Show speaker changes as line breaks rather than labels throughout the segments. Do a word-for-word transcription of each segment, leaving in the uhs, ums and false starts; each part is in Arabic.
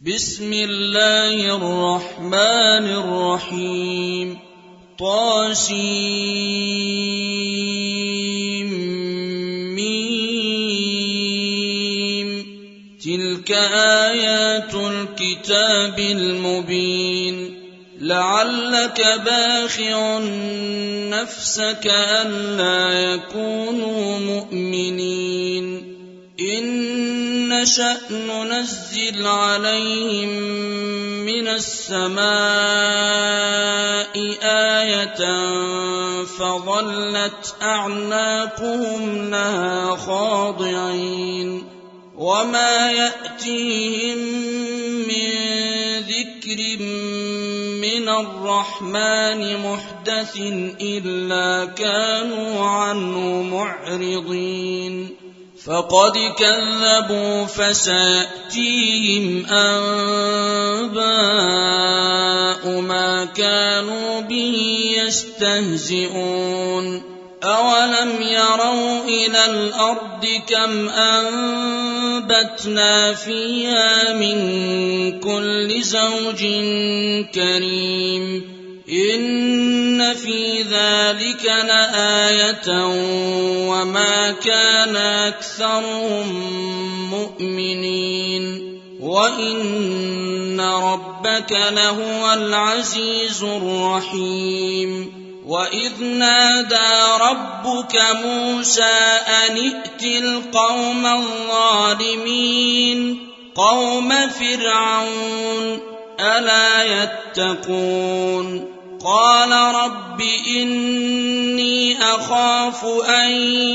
بسم الله الرحمن الرحيم طاسيم تلك آيات الكتاب المبين لعلك باخع نفسك ألا يكونوا مؤمنين إن نشأ ننزل عليهم من السماء آية فظلت أعناقهم لها خاضعين وما يأتيهم من ذكر من الرحمن محدث إلا كانوا عنه معرضين فقد كذبوا فسيأتيهم أنباء ما كانوا به يستهزئون أولم يروا إلى الأرض كم أنبتنا فيها من كل زوج كريم إن في ذلك لآية وما كان أكثرهم مؤمنين وإن ربك لهو العزيز الرحيم وإذ نادى ربك موسى أن ائت القوم الظالمين قوم فرعون ألا يتقون قال رب إني أخاف أن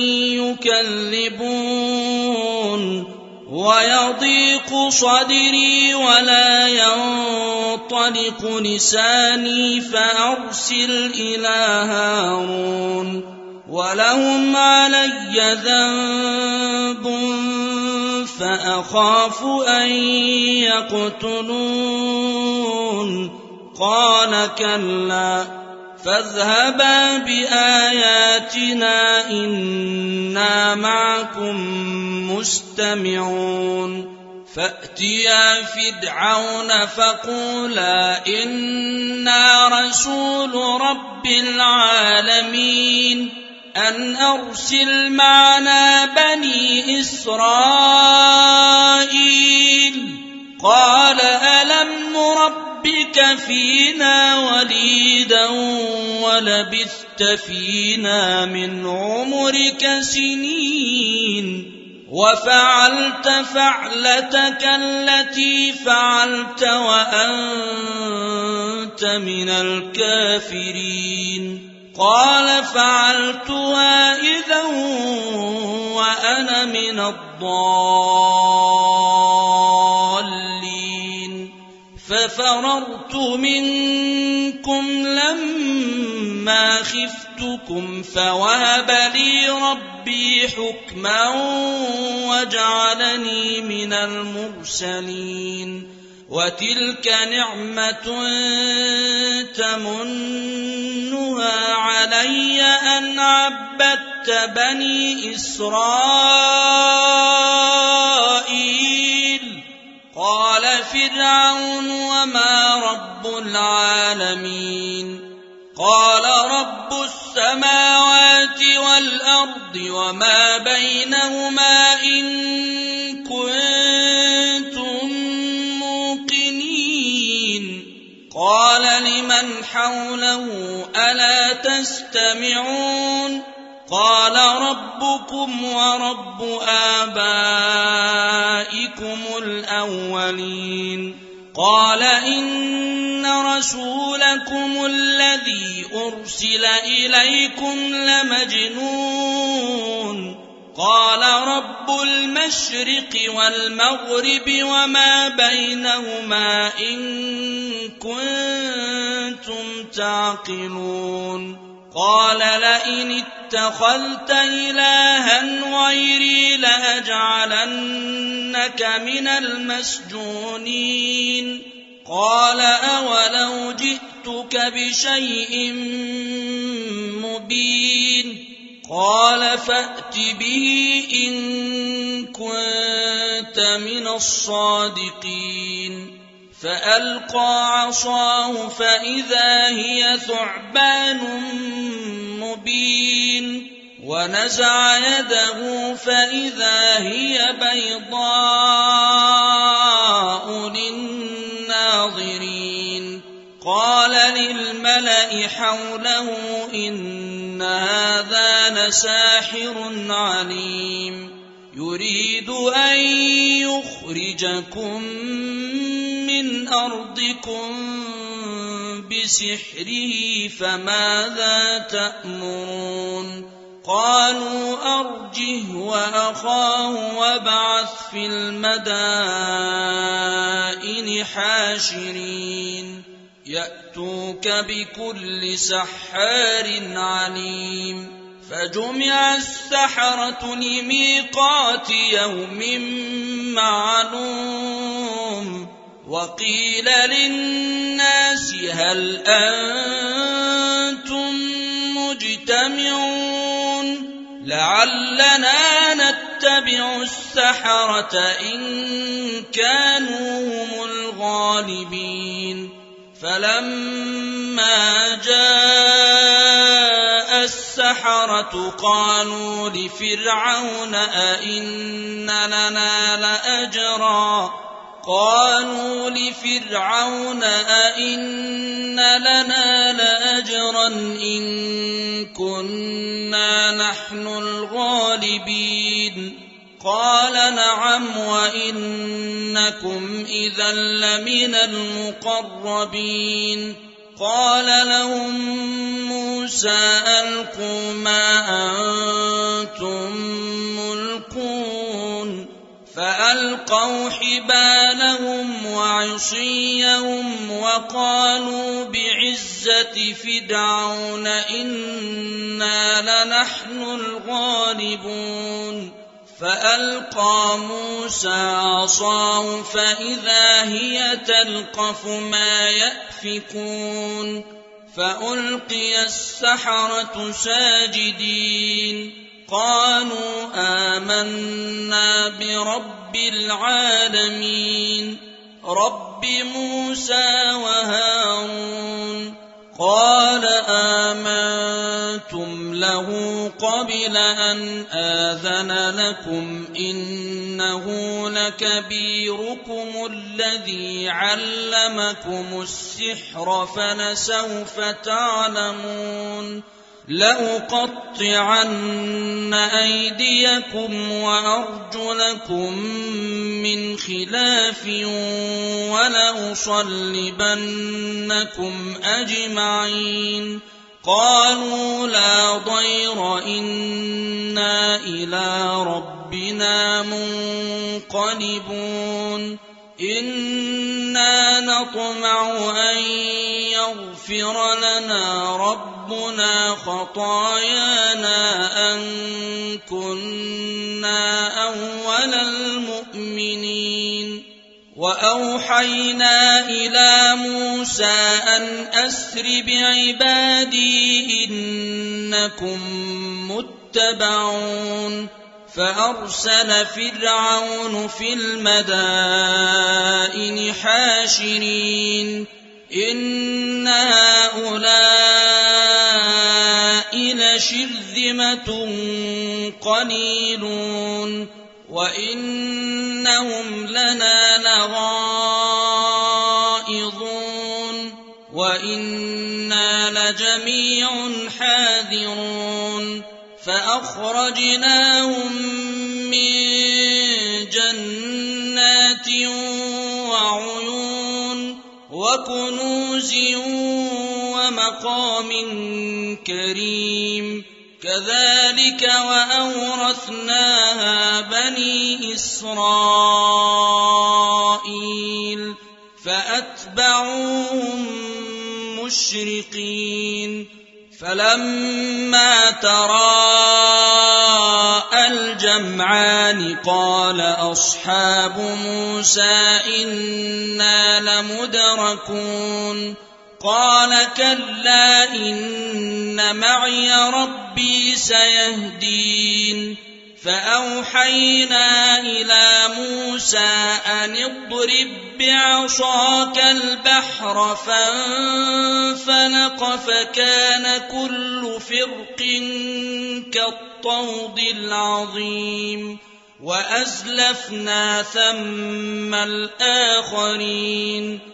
يكذبون ويضيق صدري ولا ينطلق لساني فأرسل إلى هارون ولهم علي ذنب فأخاف أن يقتلون قال كلا فاذهبا بآياتنا إنا معكم مستمعون فأتيا فرعون فقولا إنا رسول رب العالمين أن أرسل معنا بني إسرائيل قال ألم نربك فينا وليدا ولبثت فينا من عمرك سنين وفعلت فعلتك التي فعلت وأنت من الكافرين قال فعلتها إذا وأنا من الضالين ففررت منكم لما خفتكم فوهب لي ربي حكما وجعلني من المرسلين وتلك نعمة تمنها علي أن عبدت بني إسرائيل قال فرعون وما رب العالمين قال رب السماوات والأرض وما بينهما إن كنتم موقنين قال لمن حوله ألا تستمعون قال ربكم ورب آبائكم الأولين قال إن رسولكم الذي أرسل إليكم لمجنون قال رب المشرق والمغرب وما بينهما إن كنتم تعقلون قال لئن اتخذت إلها غيري لأجعلنك من المسجونين قال أولو جئتك بشيء مبين قال فأت به إن كنت من الصادقين فألقى عصاه فإذا هي ثعبان مبين ونزع يده فإذا هي بيضاء للناظرين قال للملأ حوله إن هذا لساحر عليم يريد أن يخرجكم من أرضكم بسحره فماذا تأمرون قالوا أرجه وأخاه وابعث في المدائن حاشرين يأتوك بكل سحار عليم فجمع السحرة لميقات يوم معلوم وقيل للناس هل أنتم مجتمعون لعلنا نتبع السحرة إن كانوا هم الغالبين فلما جاء السحرة قالوا لفرعون أئن لنا لأجرا قالوا لفرعون أئن لنا لأجرا إن كنا نحن الغالبين قال نعم وإنكم إذا لمن المقربين قال لهم موسى ألقوا ما أنتم ملقون فألقوا حبالهم وعصيهم وقالوا بعزة فرعون إنا لنحن الغالبون فألقى موسى عصاه فإذا هي تلقف ما يأفكون فألقي السحرة ساجدين قالوا آمنا برب العالمين رب موسى وهارون قال آمنتم له قبل أن آذن لكم إنه لكبيركم الذي علمكم السحر فلسوف تعلمون لأقطعن أيديكم وأرجلكم من خلاف ولأصلبنكم أجمعين قالوا لا ضير إنا إلى ربنا منقلبون إنا نطمع أن يغفر لنا ربنا خطايانا أن كنا أول المؤمنين وأوحينا إلى موسى أن أسر بعبادي إنكم متبعون فأرسل فرعون في المدائن حاشرين إن هؤلاء لشرذمة قليلون وإنهم لنا لغائظون وإنا لجميع حاذرون فأخرجناهم من جنات وعيون وكنوز ومقام كريم كذلك وأورثناها بني إسرائيل فأتبعوهم مشرقين فلما تراءى الجمعان قال أصحاب موسى إنا لمدركون قال كلا إن معي ربي سيهدين فأوحينا إلى موسى أن اضرب بعصاك البحر فانفلق فكان كل فرق كالطود العظيم وأزلفنا ثم الآخرين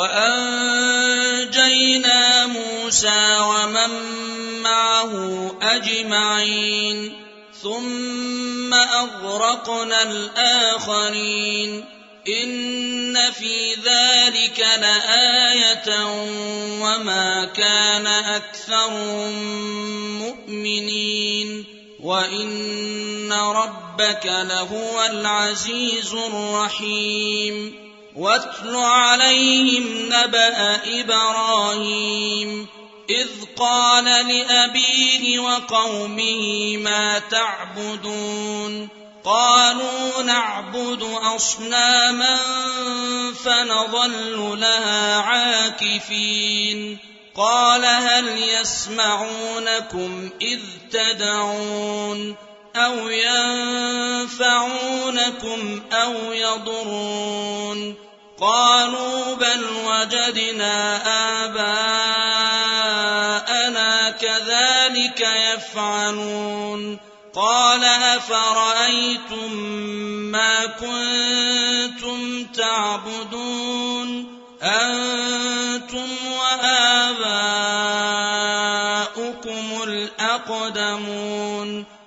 وأنجينا موسى ومن معه أجمعين ثم أغرقنا الآخرين إن في ذلك لآية وما كان أكثرهم مؤمنين وإن ربك لهو العزيز الرحيم واتل عليهم نبأ إبراهيم إذ قال لأبيه وقومه ما تعبدون قالوا نعبد أصناما فنظل لها عاكفين قال هل يسمعونكم إذ تدعون أو ينفعونكم أو يضرون قالوا بل وجدنا آباءنا كذلك يفعلون قال أفرأيتم ما كنتم تعبدون أنتم وآباؤكم الأقدمون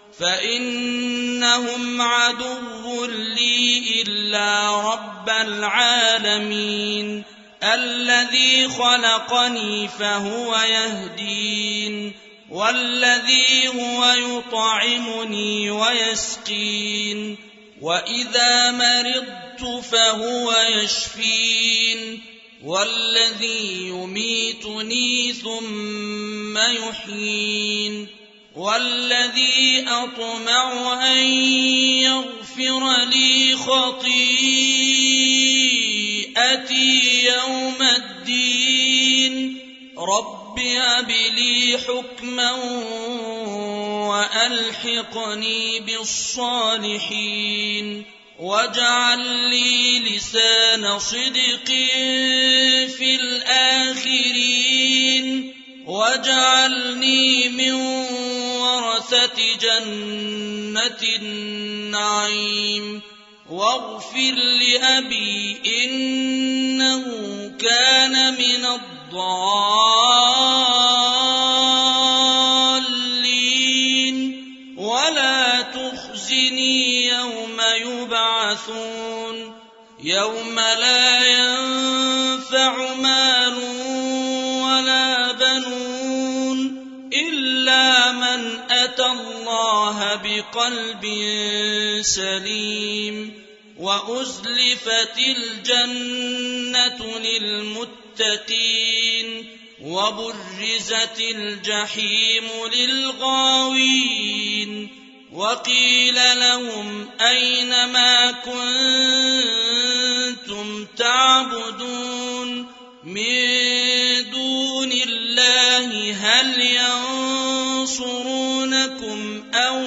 فإنهم عدو لي إلا رب العالمين الذي خلقني فهو يهدين والذي هو يطعمني ويسقين وإذا مرضت فهو يشفين والذي يميتني ثم يحيين والذي أطمع أن يغفر لي خطيئتي يوم الدين رب هب لي حكما وألحقني بالصالحين واجعل لي لسان صدق في الآخرين واجعلني من ورثة جنة النعيم واغفر لأبي إنه كان من الضالين ولا تخزني يوم يبعثون يوم لا ينفع مال ولا بنون إلا من أتى الله بقلب سليم وأزلفت الجنة للمتقين وبرزت الجحيم للغاوين وقيل لهم أين ما كنتم تعبدون من دون الله هل ينصرونكم أو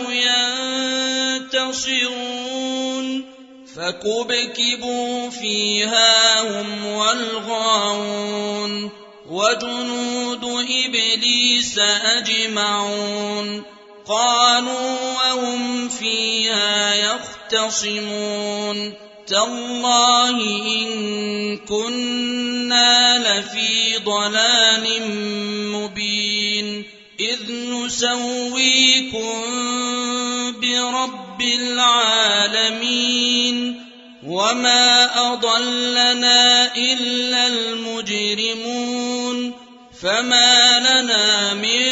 ينتصرون فكبكبوا فيها هم والغاوون وجنود إبليس أجمعون قالوا وهم فيها يختصمون تالله إن كنا لفي ضلال مبين إذ نسويكم برب العالمين وما أضلنا إلا المجرمون فما لنا من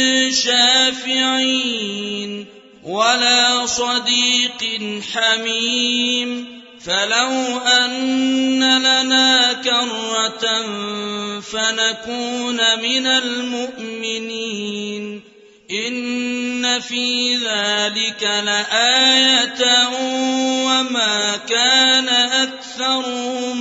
شافعين ولا صديق حميم فلو أن لنا كرة فنكون من المؤمنين إن في ذلك لآية وما كان أكثرهم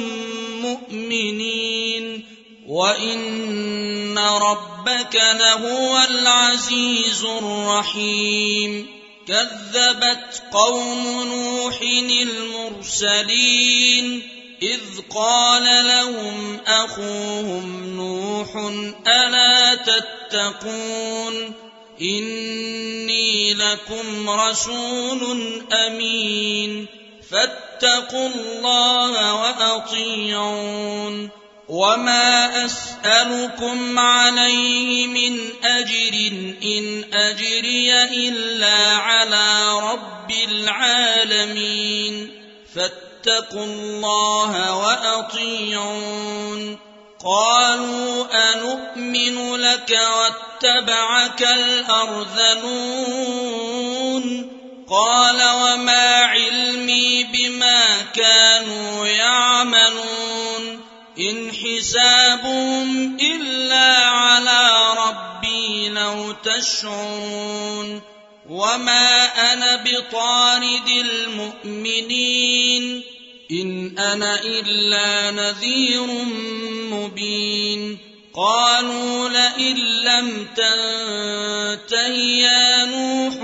مؤمنين وإن ربك لهو العزيز الرحيم كذبت قوم نوح المرسلين إذ قال لهم أخوهم نوح ألا تتقون إني لكم رسول أمين فاتقوا الله وأطيعون وما أسألكم عليه من أجر إن أجري إلا على رب العالمين فاتقوا الله وأطيعون قالوا أنؤمن لك واتبعك الأرذلون قال وما علمي بما كانوا يعملون إن حسابهم إلا على ربي لو تشعرون وما أنا بطارد المؤمنين إن أنا إلا نذير مبين قالوا لئن لم تنته يا نوح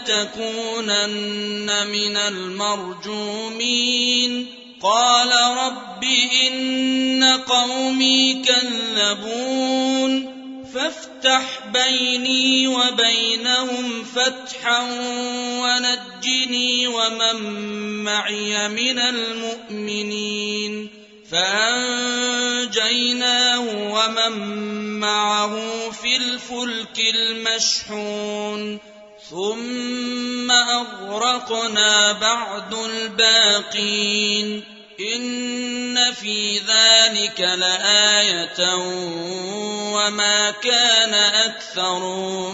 لتكونن من المرجومين قال رب إن قومي كذبون فافتح بيني وبينهم فتحا ونجني ومن معي من المؤمنين فأنجيناه ومن معه في الفلك المشحون ثم أغرقنا بعد الباقين إن في ذلك لآية وما كان أكثرهم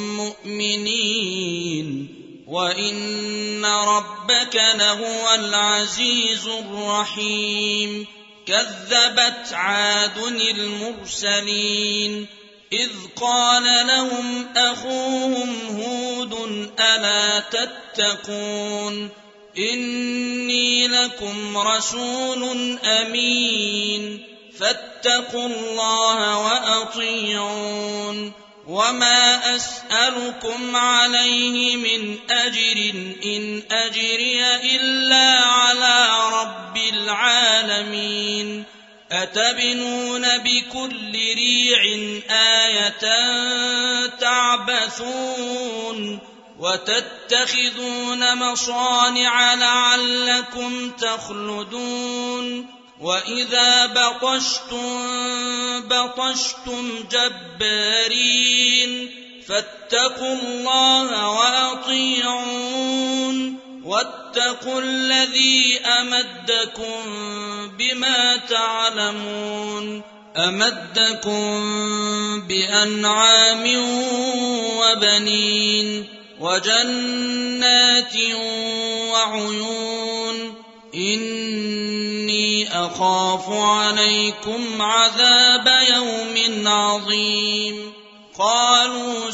مؤمنين وإن ربك لهو العزيز الرحيم كذبت عاد المرسلين إذ قال لهم أخوهم هود ألا تتقون إني لكم رسول أمين فاتقوا الله وأطيعون وما أسألكم عليه من أجر إن أجري إلا على رب العالمين أتبنون بكل ريع آية تعبثون وتتخذون مصانع لعلكم تخلدون وإذا بطشتم بطشتم جبارين فاتقوا الله وأطيعون واتقوا الذي أمدكم بما تعلمون أمدكم بأنعام وبنين وجنات وعيون إني أخاف عليكم عذاب يوم عظيم قالوا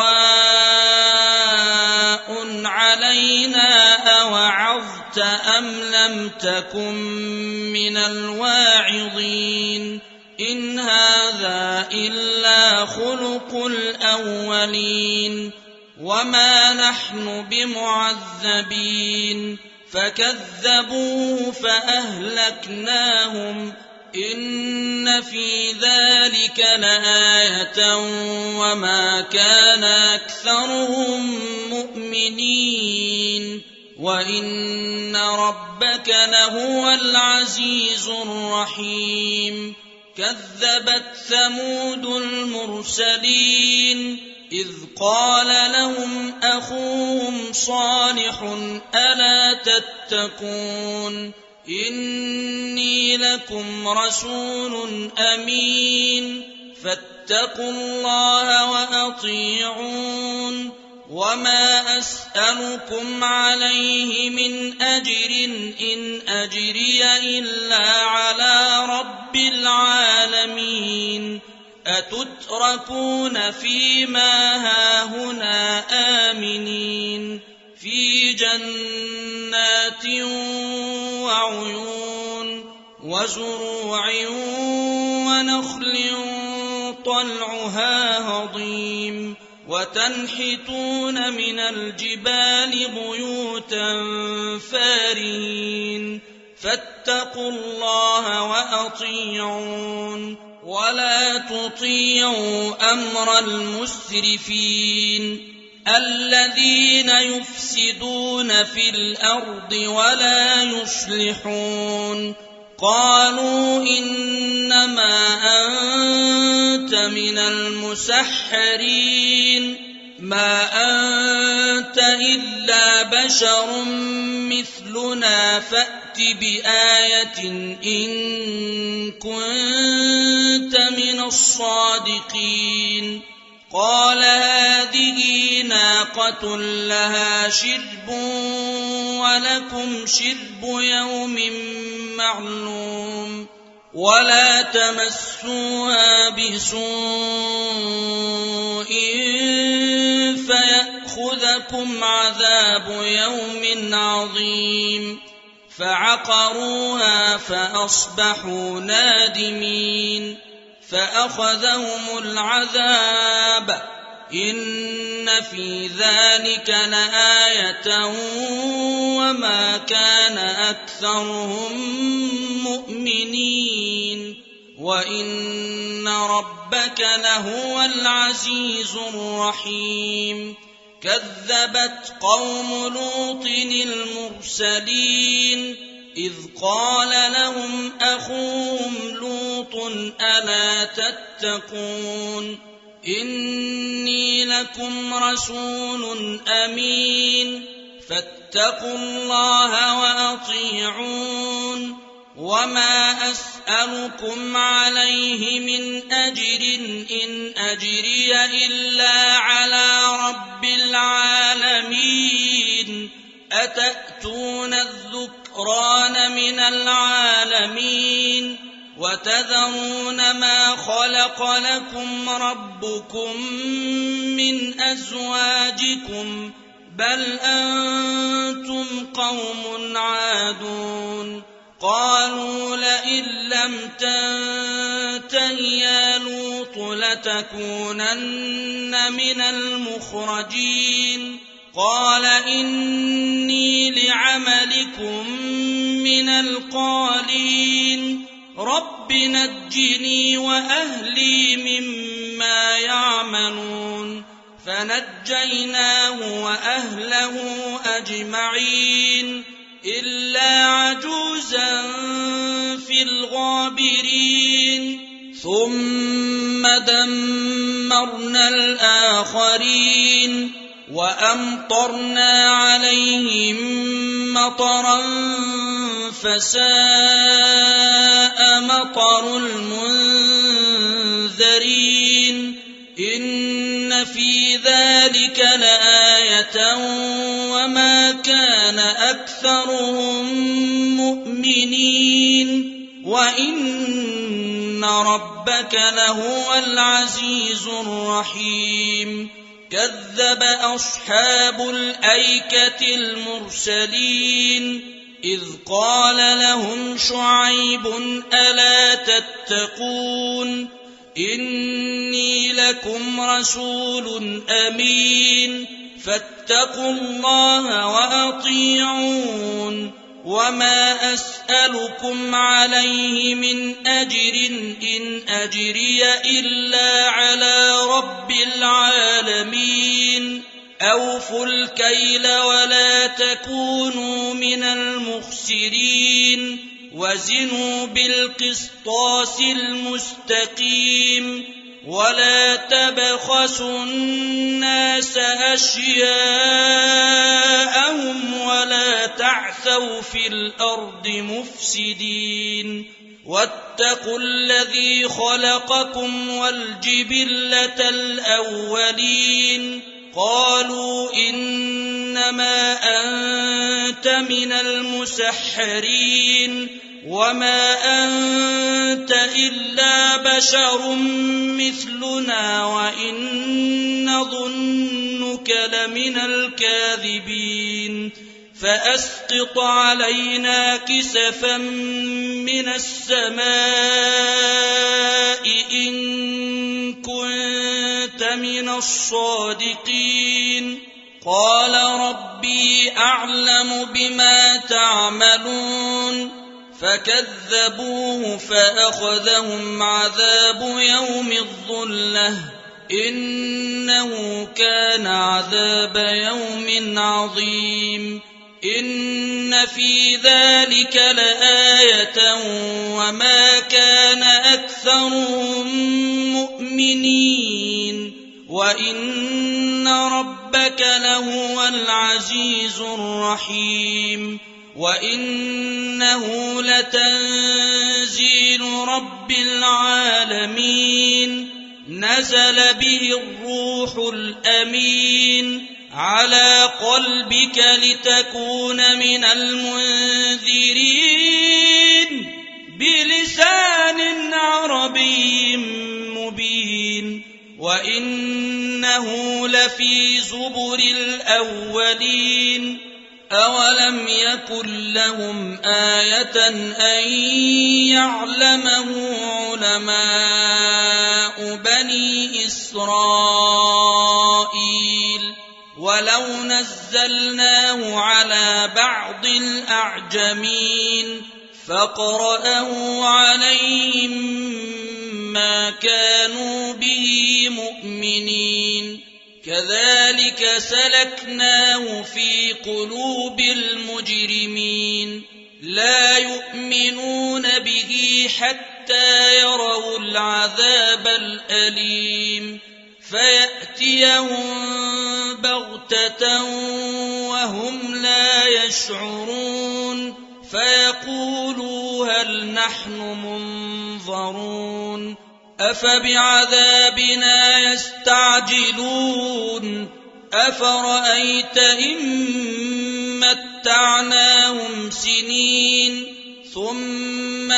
سواء علينا أوعظت أم لم تكن من الواعظين إن هذا إلا خلق الأولين وما نحن بمعذبين فكذبوه فأهلكناهم إن في ذلك لآية وما كان أكثرهم مؤمنين وإن ربك لهو العزيز الرحيم كذبت ثمود المرسلين إذ قال لهم أخوهم صالح ألا تتقون إني لكم رسول أمين فاتقوا الله وأطيعون وما أسألكم عليه من أجر إن أجري إلا على رب العالمين أتتركون فيما هاهنا آمنين في جنات وعيون وزروع ونخل طلعها هضيم وتنحتون من الجبال بيوتا فارهين فاتقوا الله وأطيعون ولا تطيعوا أمر المسرفين الذين يفسدون في الأرض ولا يصلحون قالوا إنما أنت من المسحرين ما أنت إلا بشر مثلنا فأت بآية إن كنت من الصادقين قال هذه ناقة لها شرب ولكم شرب يوم معلوم ولا تمسوها بسوء فيأخذكم عذاب يوم عظيم فعقروها فأصبحوا نادمين فأخذهم العذاب إن في ذلك لآية وما كان أكثرهم مؤمنين وإن ربك لهو العزيز الرحيم كذبت قوم لوط المرسلين إذ قال لهم أخوهم لوط ألا تتقون إني لكم رسول أمين فاتقوا الله وأطيعون وما أسألكم عليه من أجر إن أجري إلا على رب العالمين أتأتون الذكران من العالمين وتذرون ما خلق لكم ربكم من أزواجكم بل أنتم قوم عادون قالوا لئن لم تنته يا لوط لتكونن من المخرجين قال إني لعملكم من القالين رب نجني وأهلي مما يعملون فنجيناه وأهله أجمعين إلا عجوزا في الغابرين ثم دمرنا الآخرين وأمطرنا عليهم مطرا فساء مطر المنذرين إن في ذلك لآية وما كان أكثرهم مؤمنين وإن ربك لهو العزيز الرحيم كذب أصحاب الأيكة المرسلين إذ قال لهم شعيب ألا تتقون إني لكم رسول أمين فاتقوا الله وأطيعون وما أسألكم عليه من أجر إن أجري إلا على رب العالمين أوفوا الكيل ولا تكونوا من المخسرين وزنوا بالقسطاس المستقيم ولا تبخسوا الناس أشياءهم ولا تعثوا في الأرض مفسدين واتقوا الذي خلقكم والجبلة الأولين قالوا إنما أنت من المسحرين وما أنت إلا بشر مثلنا وإن نظنك لمن الكاذبين فأسقط علينا كسفا من السماء إن كنت من الصادقين قال ربي أعلم بما تعملون فكذبوه فأخذهم عذاب يوم الظلة إنه كان عذاب يوم عظيم إن في ذلك لآية وما كان أكثرهم مؤمنين وإن ربك لهو العزيز الرحيم وإنه لتنزيل رب العالمين نزل به الروح الأمين على قلبك لتكون من المنذرين بلسان عربي مبين وإنه لفي زبر الأولين أولم يكن لهم آية أن يعلمه علماء بني إسرائيل ولو نزلناه على بعض الأعجمين فقرأه عليهم ما كانوا به مؤمنين كذلك سلكناه في قلوب المجرمين لا يؤمنون به حتى يروا العذاب الأليم فيأتيهم بغتة وهم لا يشعرون فيقولوا هل نحن منظرون أفبعذابنا يستعجلون أفرأيت إن متعناهم سنين ثم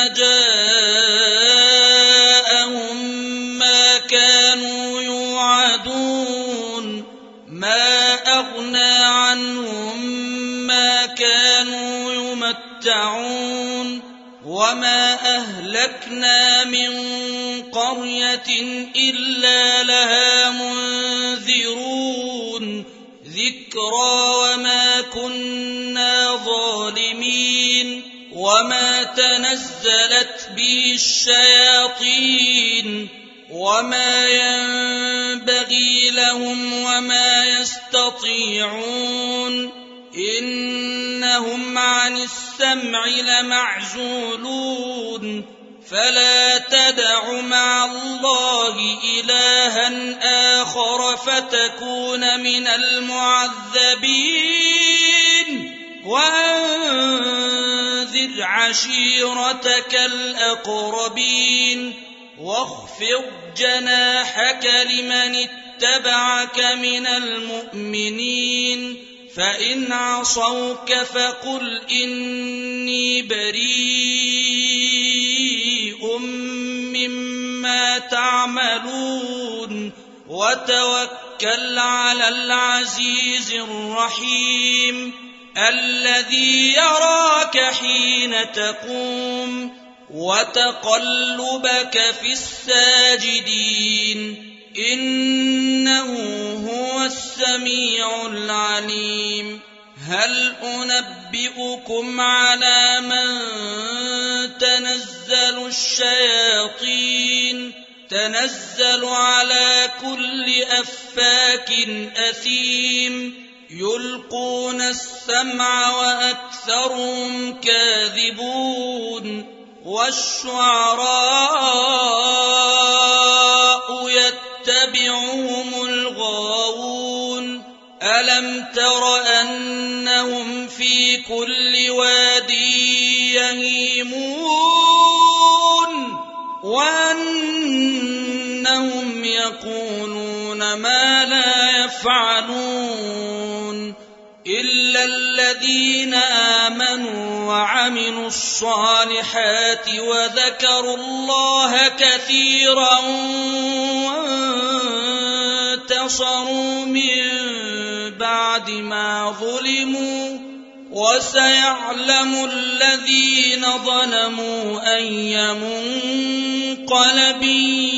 جاءهم ما كانوا يوعدون ما أغنى عنهم ما كانوا يمتعون وما أهلكنا من قرية إلا لها منذرون ذكرى وما كنا ظالمين وما تنزلت به الشياطين وما ينبغي لهم وما يستطيعون إنهم عن السمع لمعزولون فلا تدع مع الله إلها آخر فتكون من المعذبين وأنذر عشيرتك الأقربين واخفض جناحك لمن اتبعك من المؤمنين فإن عصوك فقل إني بريء مما تعملون وتوكل على العزيز الرحيم الذي يراك حين تقوم وتقلبك في الساجدين إنه هو السميع العليم هل أنبئكم على من تنزل الشياطين تنزل على كل أفاك أثيم يلقون السمع وأكثرهم كاذبون والشعراء يتبعهم الغاوون ألم تر أنهم في كل واد يهيمون وأنهم يقولون ما لا يفعلون إلا الذين آمنوا وعملوا الصالحات وذكروا الله كثيرا وانتصروا من بعد ما ظلموا وسيعلم الذين ظلموا أي منقلب